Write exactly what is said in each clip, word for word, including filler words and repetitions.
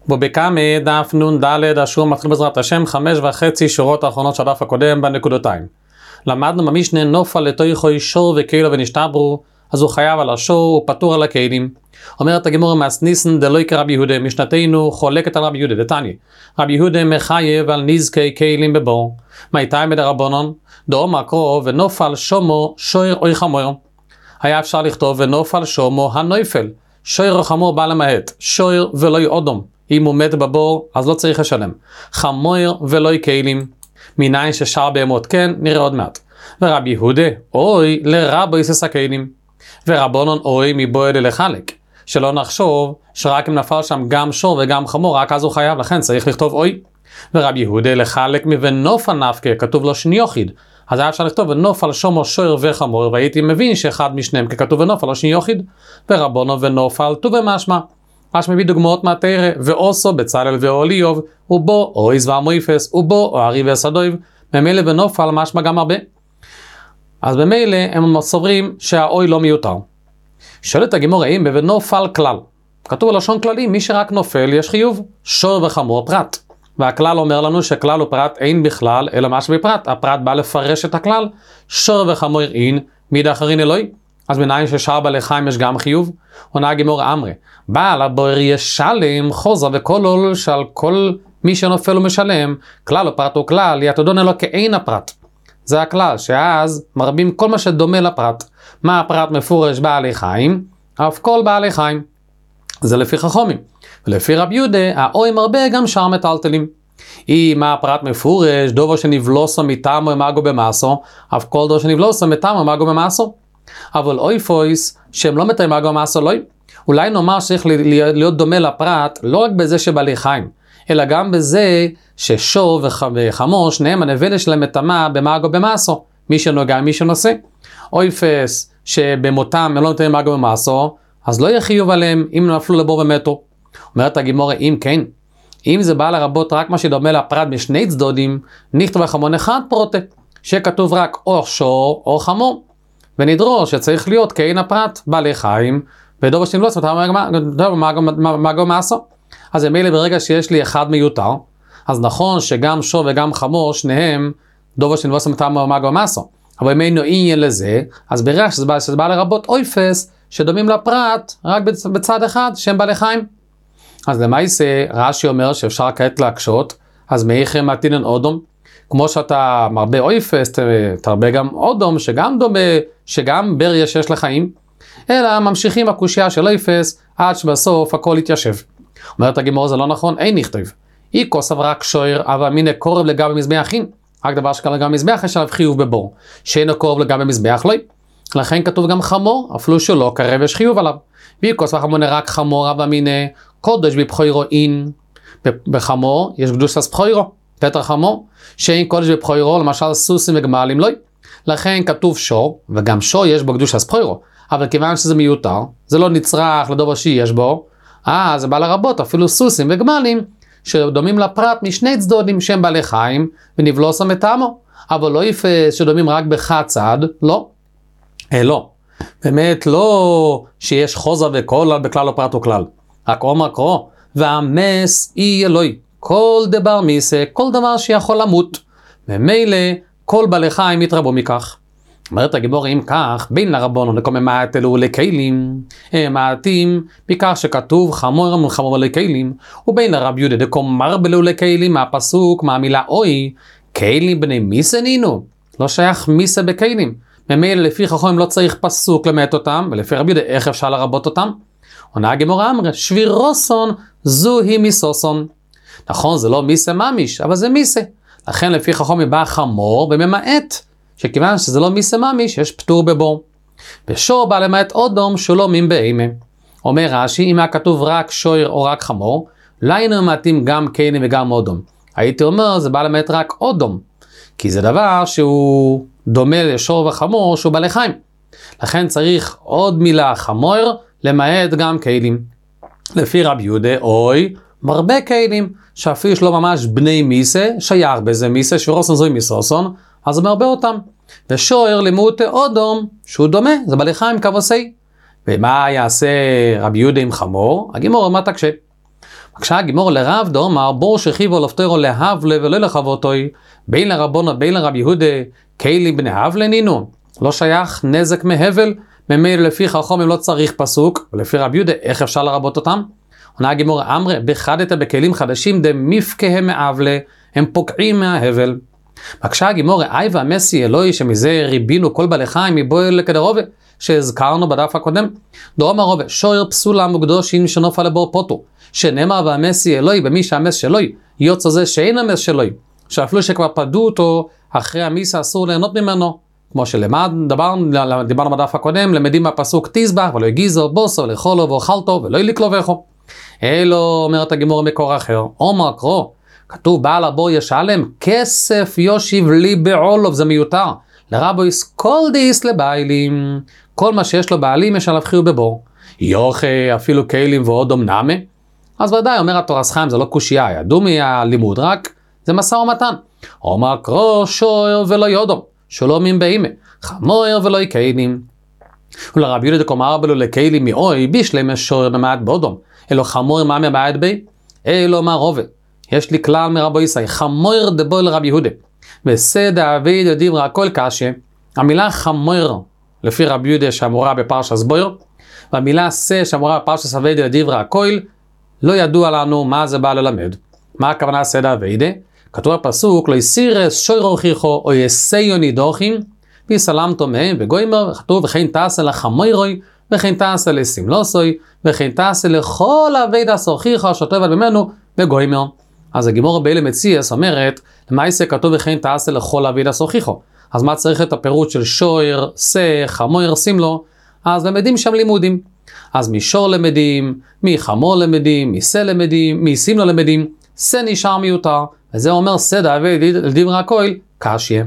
בובקאמה דף נון ד' השיעור מתחיל בעזרת השם חמש וחצי שורות האחרונות של הדף הקודם בנקודותיים. למדנו במשנה נופל לתוכו שור וכאילו ונשתברו, אז הוא חייב על השור, הוא פטור על הכלים. אומרת הגמרא מסניסן דלוי כרבי יהודה, משנתנו חולקת על רבי יהודה, דתניא. רבי יהודה מחייב על נזקי כלים בבור. מאיתי מדרבנן? דאמר קרוא ונופל שומו שור או חמור. היה אפשר לכתוב ונופל שומו הנויפל. שור או חמור בא למעט, שור ולא אודום. אם הוא מת בבור, אז לא צריך לשלם. חמור ולא כלים. מניין ששאר בהמות כן, נראה עוד מעט. ורבי יהודה, אוי לרבו יסס הכלים. ורבונון אוי מבועד לחלק. שלא נחשוב שרק אם נפל שם גם שור וגם חמור, רק אז הוא חייב, לכן צריך לכתוב אוי. ורבי יהודה לחלק מבנופל נפקה, כתוב לו שני יוחיד. אז היה אפשר לכתוב ונופל שומו שור וחמור, והייתי מבין שאחד משניהם ככתוב ונופל או שני יוחיד. ורבונו ונופל טוב ומשמע. אש מביא דוגמאות מהתורה, ואוסו בצלאל ואוליוב, ובו אויז והמויפס, ובו או ארי וסדויב, ממילא ונופל משמע גם הרבה. אז במילא הם סוברים שהאוי לא מיותר. שואלת הגמרא אם בנופל כלל. כתוב בלשון כללי, מי שרק נופל יש חיוב, שור וחמור פרט. והכלל אומר לנו שכלל ופרט אין בכלל, אלא משהו בפרט. הפרט בא לפרש את הכלל, שור וחמור אין, מיד אחרין אלוהי. אז מניין ששאר בעלי חיים יש גם חיוב? עונה הגמרא אמרי, בעל הבור ישלם חוזה וכלול שעל כל מי שנופל ומשלם, כלל או פרט או כלל, יתודון אלו כאין הפרט. זה הכלל, שאז מרבים כל מה שדומה לפרט. מה הפרט מפורש בעלי חיים? אף כל בעלי חיים. זה לפי חכמים. ולפי רבי יהודה, האוי מרבה גם שאר מטלטלים. אם הפרט מפורש, דובו שנבלוסו מטעמו ומאגו במאסו, אף כל דובו שנבלוסו מטעמו ומאגו במאסו. אבל אוי פויס, שהם לא מתאים מאגו במאסו, לא. אולי נאמר שצריך להיות דומה לפרט, לא רק בזה שבעלי חיים, אלא גם בזה ששור וחמור, שניהם הנבלה שלהם מטמא במאגו במאסו, מי שנוגע, מי שנושא. אוי פס, שבמותם הם לא מתאים מאגו במאסו, אז לא יהיה חיוב עליהם אם נפלו לבור ומתו. אומרת הגמרא, אם כן, אם זה בא לרבות רק מה שדומה לפרט משני צדדים, נכתוב החמון אחד פרוטה, שכתוב רק או שור או חמור. ונדרוש שצריך להיות כאין הפרט, בעלי חיים, ודובר שני לא עושה מאגו מאסו. אז מילא ברגע שיש לי אחד מיותר, אז נכון שגם שור וגם חמור, שניהם דובר שני לא עושה מאגו מאסו. אבל אם אין עניין לזה, אז ברגע שזה בא, שזה בא לרבות אויפס, שדומים לפרט רק בצד אחד, שהם בעלי חיים. אז למעשה, רש"י אומר שאפשר כעת להקשות, אז מאיכם עתינן אודום, כמו שאתה מרבה אויפס, תרבה גם אודום, שגם דומה, שגם בריה שיש לחיים, אלא ממשיכים הקושיה של אויפס, עד שבסוף הכל יתיישב. אומרת הגמרא, זה לא נכון, אין נכתוב. אי כוסף רק שויר, אבל מיני קורב לגבי מזבחין, רק דבר שכאלה גם מזבח יש עליו חיוב בבור, שאינו קורב לגבי מזבח לא. לכן כתוב גם חמור, אפילו שלא קרב יש חיוב עליו. ואי כוסף חמונה רק חמור, אבל מיני קודש בבחוירו אין. בחמור יש קדוש אז בחוירו, פטר חמור, שאין קודש בבחוירו, למשל סוסים וגמלים לא. לכן כתוב שור, וגם שור יש בו קדוש אז בחוירו, אבל כיוון שזה מיותר, זה לא נצרך לדובר שיש בו, אה, זה בא לרבות, אפילו סוסים וגמלים, שדומים לפרט משני צדדים שהם בעלי חיים, ונבלוסם מטעמו, אבל לא יפה שדומים רק בחד צד, לא. אה, לא. באמת לא שיש חוזה וכל בכלל או פרט או כלל. רק אומר קרוא, והמס אי אלוהי, כל דבר מיסה, כל דבר שיכול למות. ומילא כל בעלי חיים יתרבו מכך. אומרת הגמרא, אם כך, בין לרבנן לכל ממעט אלו לכלים, הם מעטים מכך שכתוב חמור חמור לכלים, ובין לרב יהודה דקומר בלו לכלים, מהפסוק, מהמילה אוי, כלים בני מיסה נינו, לא שייך מיסה בכלים. ממילא לפי חכמים לא צריך פסוק למעט אותם, ולפי רב יהודה איך אפשר לרבות אותם? עונה הגמרא אמרה, שבירוסון זוהי מיסוסון. נכון, זה לא מיסה ממיש, אבל זה מיסה. לכן לפי חכמים בא חמור וממעט, שכיוון שזה לא מיסה ממיש, יש פטור בבור. ושור בא למעט אודום שלא מין באימה. אומר רש"י, אם היה כתוב רק שור או רק חמור, לא היינו מתאים גם קיינים וגם אודום. הייתי אומר, זה בא למעט רק אודום. כי זה דבר שהוא דומה לשור וחמור, שהוא בעלי חיים. לכן צריך עוד מילה חמור, למעט גם קיילים. לפי רבי יהודה, אוי, מרבה קיילים, שאפילו יש לו ממש בני מיסה, שייך בזה מיסה, שרוסון זוי מיסוסון, אז הוא מרבה אותם. ושוער למות אודום, שהוא דומה, זה בעלי חיים כבוסי. ומה יעשה רבי יהודה עם חמור? הגמרא מה תקשה. כשהגימור לרב דאמר בור שכיבו לפטרו להבלה ולא לחבותוי, בין לרבונה בין לרב יהודה כלים בני הבלה נינו. לא שייך נזק מהבל, ממילא לפי חכמים לא צריך פסוק, ולפי רב יהודה איך אפשר לרבות אותם? עונה הגימור אמרה בחדת בכלים חדשים דמפקהם מאבלה, הם פוקעים מההבל. בקשה הגימור אי והמסי אלוהי שמזה ריבינו כל בעלי חיים מבועל כדרובה שהזכרנו בדף הקודם. דרום הרובה שויר פסולה מוקדושין שנופה לבור פוטו, שנאמר והמסי אלוהי במי שהמס שלוי יוצא זה שאין המס שלוי, שאפילו שכבר פדו אותו אחרי המיסה אסור ליהנות ממנו, כמו שלמד דיברנו, דיברנו בדף הקודם, למדים מהפסוק תזבח ולא הגיזו בוסו לאכולו ואוכלתו ולא ילקלובכו. אלו אומרת הגימור מקור אחר, אומר קרו, כתוב בעל הבור ישלם כסף יושיב לי בעולוב, זה מיותר, לרבויס כל דיס לבעלים, כל מה שיש לו בעלים יש עליו חיוב בבור, יוכה אפילו כלים ועודום נמה. אז ודאי אומר התורס חיים זה לא קושייה, ידעו מהלימוד, רק זה מסע ומתן. אומר קרו שוער ולא יודום, שלומים באימה, חמור ולא יקיינים. ולרב יהודה דקומר בלו לקיילים מאוי בישלם שוער במעט באודום, אלו חמור מה מבעד בי, אלו מה רובה. יש לי כלל מרבו ישי, חמור דבו לרב יהודה, וסד העביד דברי הכל קשה. המילה חמור לפי רב יהודה שאמורה בפרשס בויר, והמילה סה שאמורה בפרשס עביד דברי הכל, לא ידוע לנו מה זה בא ללמד. מה הכוונה סד העביד? כתוב הפסוק, לא יסירס שויר הוכיחו או יסיון נידוחים, ויסלמתו מהם וגוימר, כתוב וכן תעשה לחמורוי, וכן תעשה לסמלוסוי, וכן תעשה לכל עביד הסוכיחו שותבל ממנו וגוימר. אז הגימור באלה מציאס אומרת, למעשה כתוב וכן תעשה לכל עביד הסוכיחו. אז מה צריך את הפירוט של שויר, סה, חמור, סמלו? אז למדים שם לימודים. אז משור למדים, מחמור למדים, מסה למדים, מסמלו למדים, סה נשאר מיותר. וזה אומר סד העביד לדברי הכל קשיה.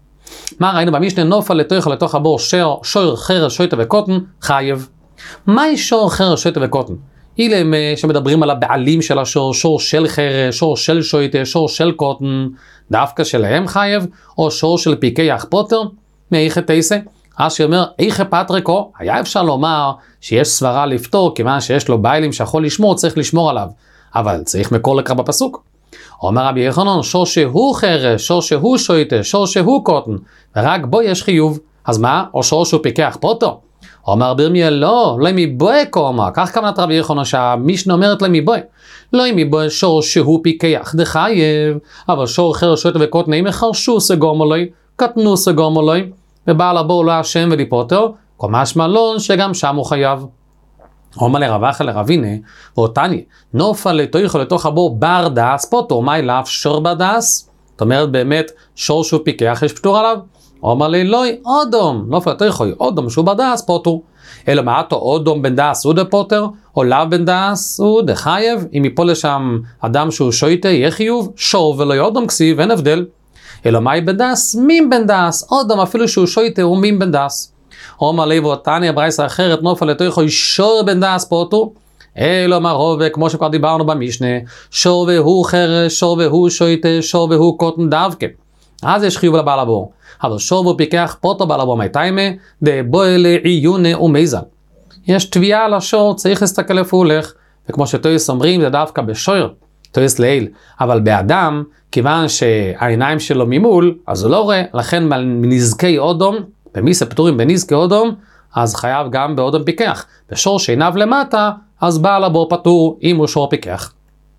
מה ראינו במשנה נופל לתוך לתוך הבור שור חרש שויטה וקוטן חייב. מהי שור חרש שויטה וקוטן? אילם שמדברים על הבעלים של השור, שור של חרש, שור של שויטה, שור של קוטן, דווקא שלהם חייב, או שור של פיקי אח-פוטר, מאיכה תייסה. אז שאומר, איכה פטריקו, היה אפשר לומר שיש סברה לפתור, כיוון שיש לו בעלים שיכול לשמור, צריך לשמור עליו. אבל צריך מקור לקרא בפסוק. אומר רבי יוחנן, שור שהוא חרש, שור שהוא שויטה, שור שהוא קוטן, ורק בו יש חיוב. אז מה? או שור שהוא פיקח פוטו? אומר ברמיה, לא, לא מבוי קורמה, כך כוונת רבי יוחנן שהמשנה אומרת למבוי. לא מבוי שור שהוא פיקח דחייב, אבל שור חרש שויטה וקוטן, אם יחרשו סגורמו לוי, קטנו סגורמו לוי, ובעל הבור לא השם וליפוטר, כל משמע לא שגם שם הוא חייב. אומר לרווח לרבינה, ואותני, נופל לתוך לתוך הבור בר דס, פוטו, מה אליו שור בדס? זאת אומרת באמת, שור שהוא פיקח, יש פטור עליו? אומר לי, לא, אודום, נופל לתוך אודום שהוא בדס, פוטו. אלא מעטו אודום בן דס הוא דפוטר, או לאו בן דס הוא דחייב, אם יפול לשם אדם שהוא שויטה, יהיה חיוב, שור ולא אודום כסיב, אין הבדל. אלא מהי בן דס? מים בן דס, אודום אפילו שהוא שויטה הוא מים בן דס. אומר לי ואותני הברייסה אחרת נופל לתוכו שור בן דס פוטו, אלו מרובה כמו שכבר דיברנו במשנה, שור והוא חרש, שור והוא שויטה, שור והוא קוטן דווקא. אז יש חיוב לבעל הבור. אבל שור והוא פיקח פוטו בעל הבור מייטיימה, דבוי לעיונה ומזל. יש תביעה על השור, צריך להסתכל איפה הוא הולך, וכמו שטויס אומרים זה דווקא בשור, טויס לעיל, אבל באדם, כיוון שהעיניים שלו ממול, אז הוא לא רואה, לכן מנזקי אודום, במיסה פטורים בנזקי אודום, אז חייב גם באודום פיקח. בשור שעיניו למטה, אז בעל הבור פטור אם הוא שור פיקח.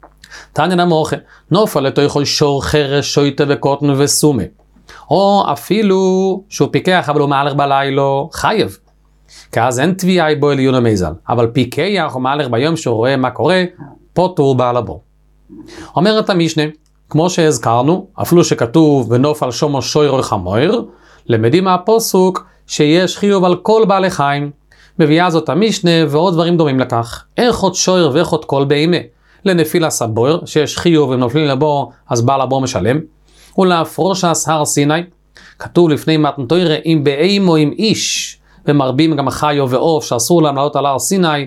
תניא נמוכה, נופל לתוכו שור חרש, שויטה וקוטן וסומה. או אפילו שהוא פיקח אבל הוא מהלך בלילה, חייב. כי אז אין תביעה בו עליון המזל. אבל פיקח הוא מהלך ביום שהוא רואה מה קורה, פטור בעל הבור. אומרת המשנה, כמו שהזכרנו, אפילו שכתוב ונופל שומו שויר חמור, למדים מהפסוק שיש חיוב על כל בעלי חיים. מביאה זאת המשנה ועוד דברים דומים לכך. איכות שויר ואיכות כל בהמה. לנפיל הסבור, שיש חיוב אם נופלים לבור, אז בעל הבור משלם. ולהפרוש הר סיני, כתוב לפני מתן תורה, אם בהמה או עם איש, ומרבים גם חיו ועוף, שאסור להם לעלות על הר סיני,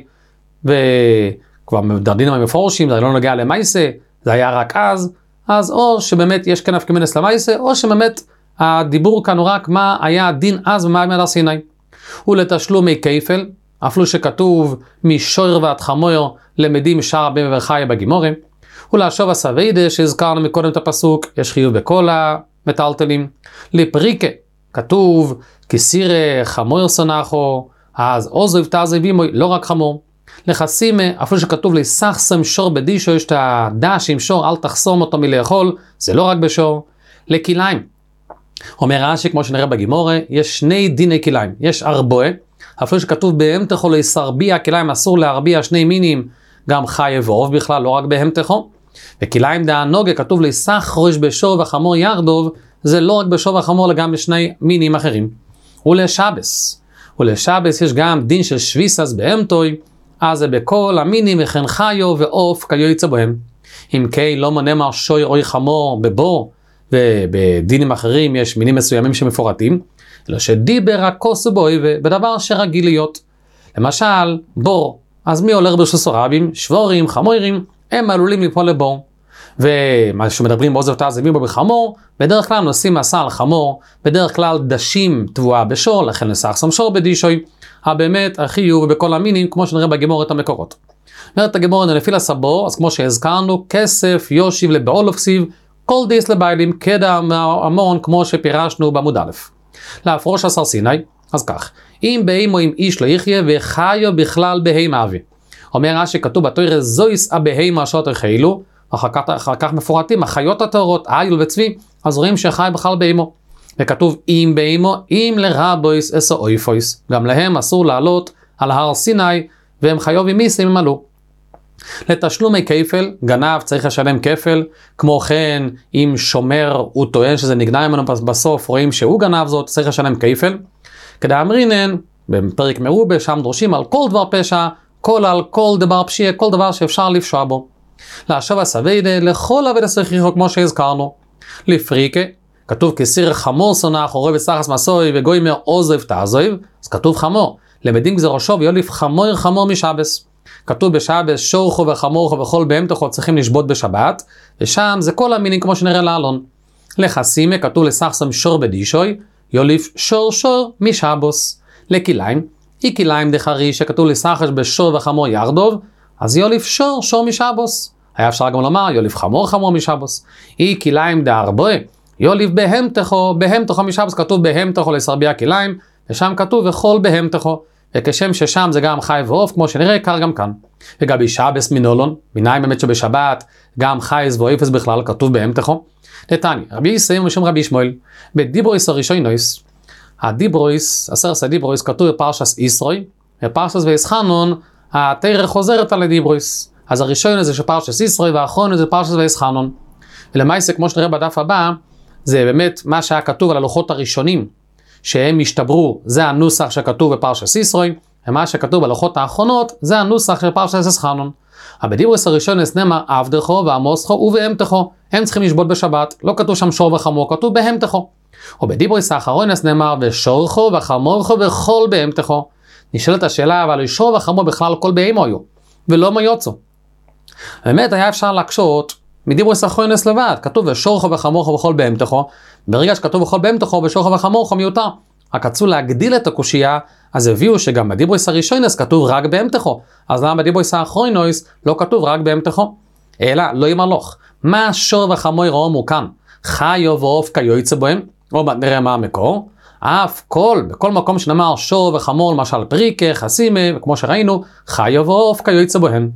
וכבר דרדינים המפורשים, זה לא נוגע למייסה, זה היה רק אז, אז או שבאמת יש כנף כמנס למייסה, או שבאמת הדיבור כאן הוא רק מה היה הדין אז ומה היה הר סיני. ולתשלומי כפל, אפילו שכתוב משויר ועד חמור למדים שער הבן וחיה בגימורה, ולשוב הסווידה שהזכרנו מקודם את הפסוק, יש חיוב בכל המטלטלים. לפריקה, כתוב כסירה חמור סונחו, אז עוזב תעזב אימוי, לא רק חמור. לחסימה, אפילו שכתוב לסחסם שור בדישו, יש את הדש עם שור, אל תחסום אותו מלאכול, זה לא רק בשור. לכיליים, אומר רש"י, כמו שנראה בגימורה, יש שני דיני כיליים, יש ארבעה, אפילו שכתוב בהמתחו להסרביע כיליים, אסור להרביע שני מינים, גם חי ועוף בכלל, לא רק בהמתחו. וכיליים דהנוגה, כתוב לסח ראש בשור וחמור ירדוב, זה לא רק בשור וחמור, אלא גם בשני מינים אחרים. ולשבס, ולשבס יש גם דין של שביסס בהמתוי, אז זה בכל המינים וכן חיו ועוף כיוצא בהם. אם כן לא מונה מר שוי או חמור בבור, ובדינים אחרים יש מינים מסוימים שמפורטים, אלא שדיבר הכוס בוי בדבר שרגיל להיות. למשל, בור, אז מי הולך ברשוס רבים? שבורים, חמורים, הם עלולים ליפול לבור. ומה שמדברים בעוזב תעזבים בו בחמור, בדרך כלל נושאים מסע על חמור, בדרך כלל דשים תבואה בשור, לכן לסחסם שור בדישוי, הבאמת החיוב ובכל המינים, כמו שנראה בגימורת המקורות. אומרת הגימורת נפיל הסבור, אז כמו שהזכרנו, כסף יושיב לבעולוף סיב, כל דיס לביילים, כדע המון, כמו שפירשנו בעמוד א'. להפרוש עשר סיני, אז כך, אם בהימו עם איש לא יחיה, וחיו בכלל בהימה אבי. אומר רש"י, כתוב בתורה, זויס הבהימה אשר תחילו, אחר כך, אחר כך מפורטים, החיות הטהורות, איל וצבי, אז רואים שחי בכלל בהימו. וכתוב, אם בהימו, אם לרבויס אסו אויפויס, גם להם אסור לעלות על הר סיני, והם חיוב עם מיסים הם עלו. לתשלומי כפל, גנב צריך לשלם כפל, כמו כן, אם שומר הוא טוען שזה נגנע ממנו בסוף, רואים שהוא גנב זאת, צריך לשלם כפל. כדי אמרינן, בפרק מרובה, שם דורשים על כל דבר פשע, כל על כל דבר פשיע, כל דבר שאפשר לפשוע בו. להשב הסווידה, לכל עבד הסכריחו, כמו שהזכרנו. לפריקה, כתוב כסיר חמור סונח, חורב וסחס מסוי, וגוי מר עוזב תעזוב, אז כתוב חמור. למדים גזר ראשו, ויוליף חמור חמור משבס. כתוב בשבס, שורחו וחמורכו וכל בהמתחו צריכים לשבות בשבת, ושם זה כל המינים כמו שנראה לעלון. לחסימה, כתוב לסחסם שור בדישוי, יוליף שור שור משבוס. לכיליים, אי כיליים דחרי, שכתוב לסחש בשור וחמור ירדוב, אז יוליף שור שור משבוס. היה אפשר גם לומר, יוליף חמור חמור משבוס. אי כיליים דארבוי, יוליף בהמתחו, בהמתחו משבוס, כתוב בהמתחו לסרביע כיליים, ושם כתוב וכל בהמתחו. וכשם ששם זה גם חי ועוף, כמו שנראה, קר גם כאן. וגם שבס מנולון, מניים באמת שבשבת, גם חייס ואופס בכלל, כתוב בהמתחו. נתניה, רבי ישראל משום רבי שמואל, בדיברויס הראשונויס, הדיברויס, עשרת הדיברויס, כתוב בפרשס ישרוי, בפרשס ויסחנון, התרא חוזרת על הדיברויס. אז הראשון הזה שפרשס ישרוי, והאחרון זה פרשס ויסחנון. ולמעשה, כמו שנראה בדף הבא, זה באמת מה שהיה כתוב על הלוחות הראשונים, שהם השתברו, זה הנוסח שכתוב בפרשס ישרוי, ומה שכתוב בלוחות האחרונות, זה הנוסח של פרשס יסחנון. אבל בדיברויס הראשון נאמר עבדכו ועמוסכו ובהמתכו, הם צריכים לשבות בשבת, לא כתוב שם שור וחמור, כתוב בהמתכו. ובדיברויס האחרון נאמר ושורכו וחמורכו וכל בהמתכו. נשאלת השאלה, אבל שור וחמור בכלל כל בהמו היו, ולא מיוצו. באמת היה אפשר להקשות מדיברויס האחרון לבד, כתוב ושורכו וחמורכו וכל בהמתכו, ברגע שכתוב וכל בהמתכו ושורכו וחמורכו מיותר. רק רצו להגדיל את הקושייה, אז הביאו שגם בדיברויס הראשונס כתוב רק בהמתכו, אז למה בדיברויס האחרונוס לא כתוב רק בהמתכו? אלא לא ימלוך. מה שור וחמור ראומו כאן? חיו ועוף כיוצא בהם, או נראה מה המקור. אף כל, בכל מקום שנאמר שור וחמור, למשל פריקה, חסימה, וכמו שראינו, חיו ועוף כיוצא בהם.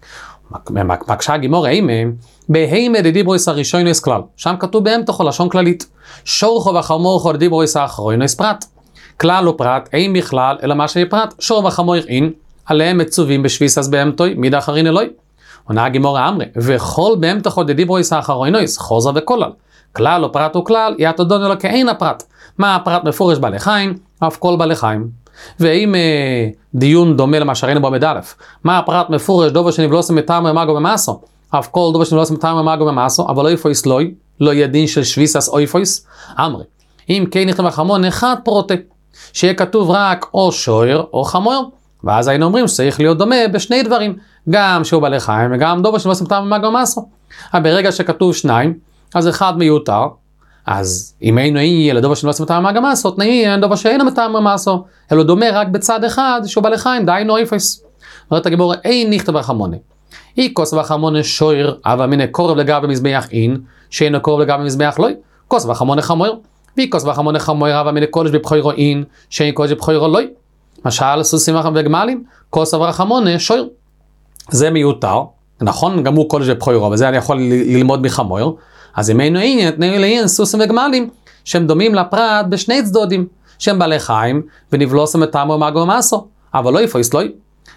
מקשה הגימור האימה, בהימה דדיברויס הראשונס כלל, שם כתוב בהמתכו לשון כללית. שורכו וחמורכו דדיברויס האחרונס פרט. כלל לא פרט, אין בכלל, אלא מה שפרט, שור וחמור אין, עליהם מצווים בשביסס בהמתוי, מיד אחרין אלוהי. עונה הגימור האמרי, וכל בהמתכו דדיברויס האחרונס, חוזה וכולל. כלל לא פרט וכלל, יתודון אלא כאין הפרט. מה הפרט מפורש בעלי חיים, אף כל בעלי חיים. ואם אה, דיון דומה למה שראינו בעמוד א', מה הפרט מפורש דובר שנבלוסם מטעם ומאגו במאסו, אף כל דובר שנבלוסם מטעם ומאגו במאסו, אבל לא יפויס לוי, לא יהיה דין של שביסס או יפויס, אמרי. אם כן נכתב החמון אחד פרוטה, שיהיה כתוב רק או שויר או חמור, ואז היינו אומרים שצריך להיות דומה בשני דברים, גם שהוא בעלי חיים וגם דובר שנבלוסם מטעם ומאגו במאסו. אבל ברגע שכתוב שניים, אז אחד מיותר, אז אם אינו יהיה לדובר שלא עושה מטעם הגמסות, נהיה לדובר שאינו מטעם הגמסו, אלא דומה רק בצד אחד שהוא בעלי חיים, דהיינו אפס. אומרת הגימור, אין נכתב רחמונה. אי כוס וחמונה שויר, אבל מיני קורב לגבי מזבח אין, שאינו קורב לגבי מזבח לא, כוס וחמונה חמור. ואי כוס וחמונה חמור, אבל מיני קודש בבחוירו אין, שאין קודש בבחוירו לא. משל סוסים וגמלים, כוס וחמונה שויר. זה מיותר, נכון, גם הוא קודש בבחוירו, אבל זה אני יכול ללמוד מחמור. אז אם אינו אין, תנאי לעין סוסים וגמלים, שהם דומים לפרט בשני צדודים, שהם בעלי חיים, ונבלוסם את תאמו מאגו מסו, אבל לא יפויס לא.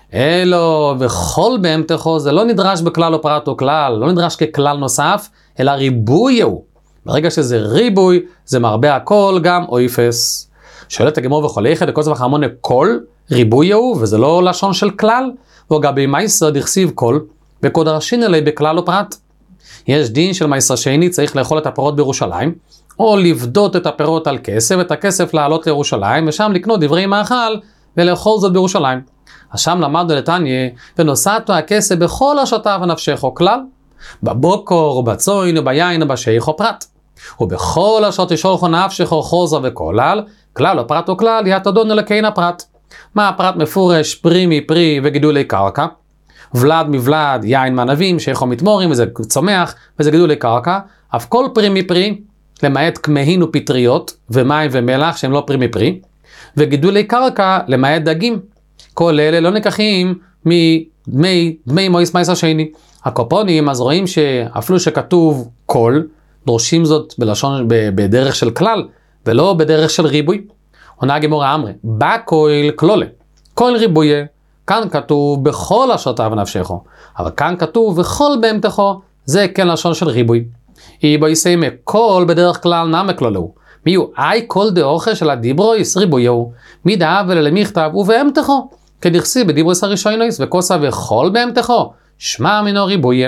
אלו וכל בהמתכו, זה לא נדרש בכלל או פרט או כלל, לא נדרש ככלל נוסף, אלא ריבוי הוא. ברגע שזה ריבוי, זה מרבה הכל גם או אפס. שואלת הגמור וכל אחד, לכל צבח המונה כל ריבוי הוא, וזה לא לשון של כלל, וגבי מייסר דכסיב כל, וקוד רשין אלי בכלל או פרט. יש דין של מייסר שני, צריך לאכול את הפירות בירושלים, או לבדות את הפירות על כסף, את הכסף לעלות לירושלים, ושם לקנות דברי מאכל, ולאכול זאת בירושלים. אז שם למדנו לתניה, ונוסעתו הכסף בכל השתה ונפשך או כלל, בבוקר, בצוין, וביין, ובשייך או פרט. ובכל השעות ישולחו נפשך או חוזה וכולל, כלל או פרט או כלל, יתדון לקין הפרט. מה הפרט מפורש? פרי מפרי וגידולי קרקע. ולד מבלד, יין מענבים, שייכו מתמורים, וזה צומח, וזה גידולי קרקע. אף כל פרי מפרי, למעט כמהין ופטריות, ומים ומלח שהם לא פרי מפרי, וגידולי קרקע, למעט דגים. כל אלה לא נקחים מדמי, דמי מויס מייסר שני. הקופונים, אז רואים שאפילו שכתוב כל, דורשים זאת בלשון, בדרך של כלל, ולא בדרך של ריבוי. עונה הגמרא אמרי, בכל כלולה, כל ריבויה, כאן כתוב בכל השעותיו ונפשכו, אבל כאן כתוב בכל בהמתכו, זה כן לשון של ריבוי. אי בו יסיימה, כל בדרך כלל נמה כלולהו, מי הוא אי כל דאוכל של הדיברויס ריבויהו, מי דאב ולמכתב ובהמתכו, כדכסי בדיברויס הראשונויס, וכוסה וכל בהמתכו, שמע מינו ריבויה.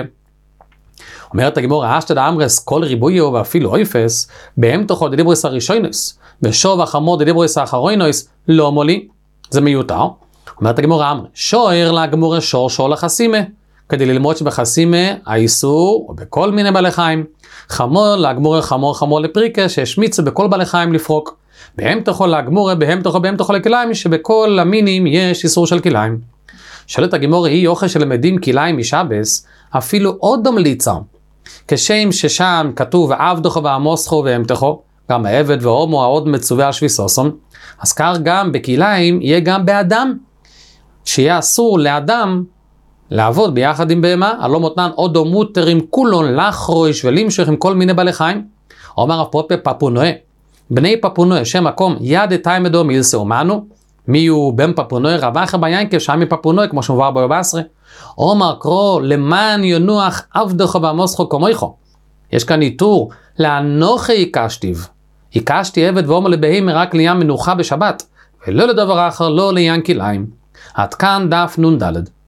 אומרת הגמרא, אשתא דאמרס כל ריבויהו ואפילו אפס, בהמתכו דדיברויס הראשונויס, ושוב החמור דדיברויס האחרונויס, לא מולי, זה מיותר. אומרת הגמרא אמרי, שוער לגמרא שור שור לחסימה, כדי ללמוד שבחסימה האיסור, או בכל מיני בעלי חיים, חמור לגמרא חמור חמור לפריקה, שהשמיץ בכל בעלי חיים לפרוק. בהמתכו לגמרא, בהמתכו בהמתכו לכליים, שבכל המינים יש איסור של כליים. שואלת הגמרא, היא אוכל שלמדים כליים משבס, אפילו עוד המליצה. כשם ששם כתוב עבדכו ועמוסכו והמתכו, גם העבד וההומו העוד מצווה על שביסוסון, אז כך גם בכליים יהיה גם באדם, שיהיה אסור לאדם לעבוד ביחד עם בהמה, הלא מותנן עוד מותרים כולון לחרוש ולמשך עם כל מיני בעלי חיים. אומר הפרוטפה פפונואה, בני פפונואה, שם מקום יד תיימדו מילסה אומנו, מי הוא בן פפונואה? רב אחר ביינקב שם מפפונואה, כמו שמובא בו בעשרה. אומר קרוא למען ינוח עבדכו ועמוסכו כמויכו. יש כאן איתור, לאנוכי יקשתיו. יקשתי עבד והומו לבהמה רק לעניין מנוחה בשבת, ולא לדבר אחר, לא לעניין כליים. עד כאן דף נון דלת.